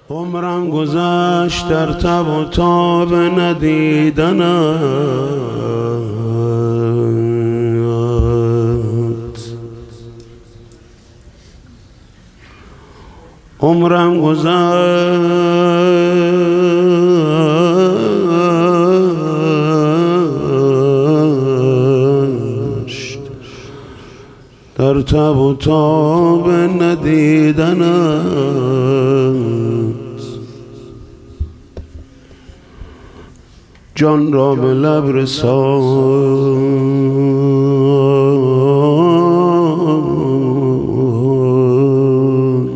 عمرم گذشت در تب و تاب ندیدنت، عمرم گذشت در تب و تاب ندیدنت. جان را به لب رسان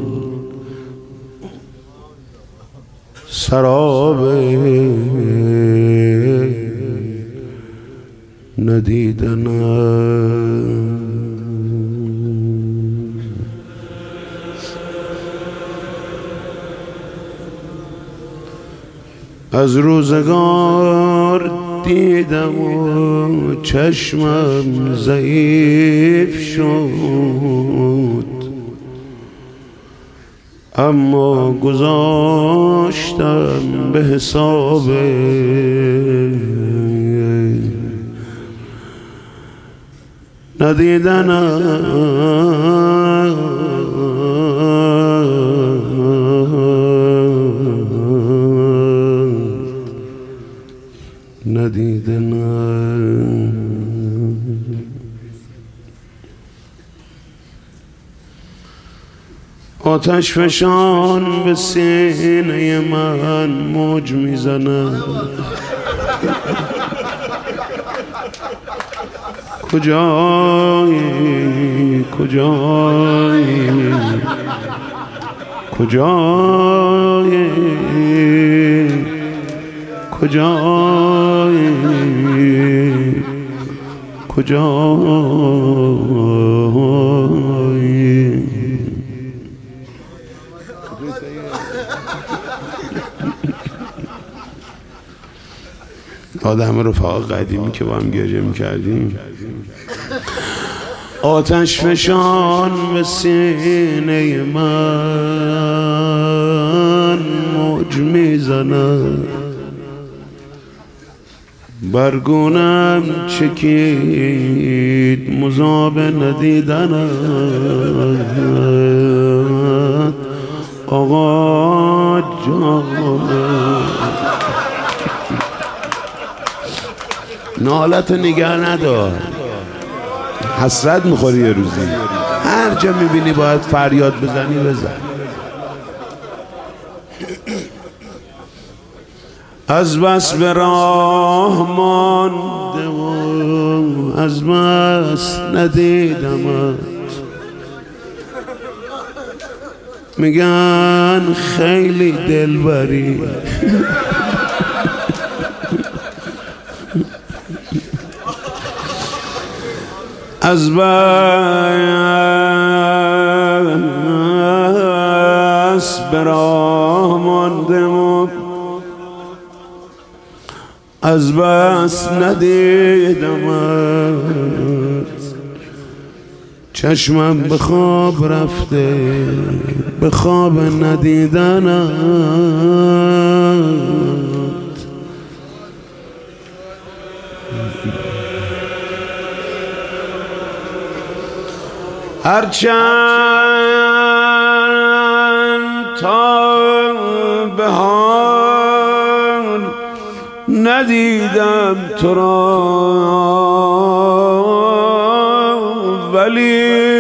سراب ندیدنت. از روزگار دیدم و چشمم ضعیف شد، اما گذاشتم به حساب ندیدنم. آتش فشان به سینه من موج میزند، کجایی کجایی کجایی کجایی کجایی. آدم رفاق قدیمی که با هم گریه میکردیم. آتش فشان به سینه من موج میزند، برگونم چکید مذاب ندیدنت. آقا جان نالت نگه ندار، حسرت میخوری یه روزی، هر جا میبینی باید فریاد بزنی بزن. از بس به راه مانده و از بس ندیدمت، میگن خیلی دلبری از بس به راه مانده و از بس ندیدمت. چشمم به خواب رفته به خواب ندیدنت. هرچند تا به حال ندیدم تو را، ولی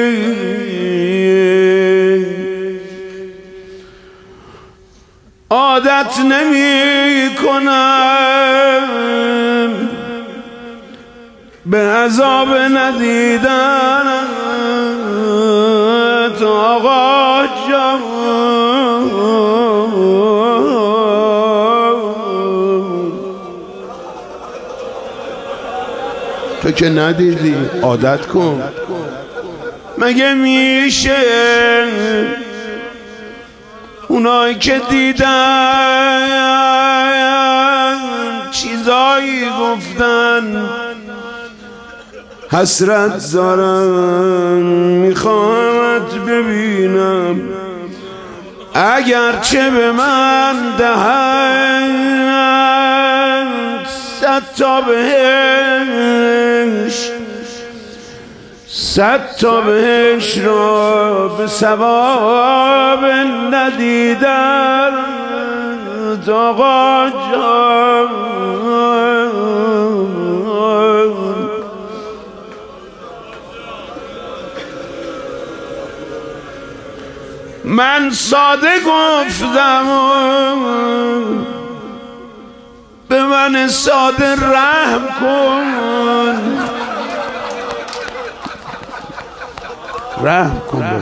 عادت نمی کنم به عذاب ندیدنت. آقا جان تو که ندیدی عادت کن. مگه میشه اونایی که دیدن چیزایی گفتن حسرت دارم میخوامت ببینم اگرچه به من دهند 100 تا بهشت، 100 تا بهشت را به ثواب ندیدن آقا جان. من ساده گفتم به من ساده رحم کن، رحم کن.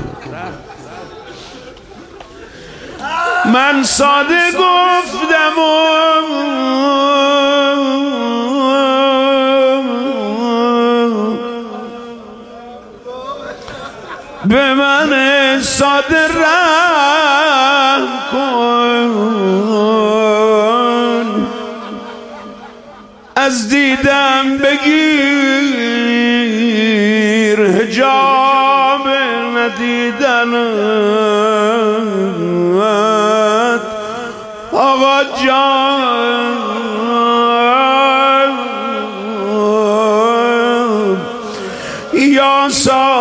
من ساده گفتم به من ساده رحم کن، از دیدم بگیر حجاب ندیدنت آقا جان. یا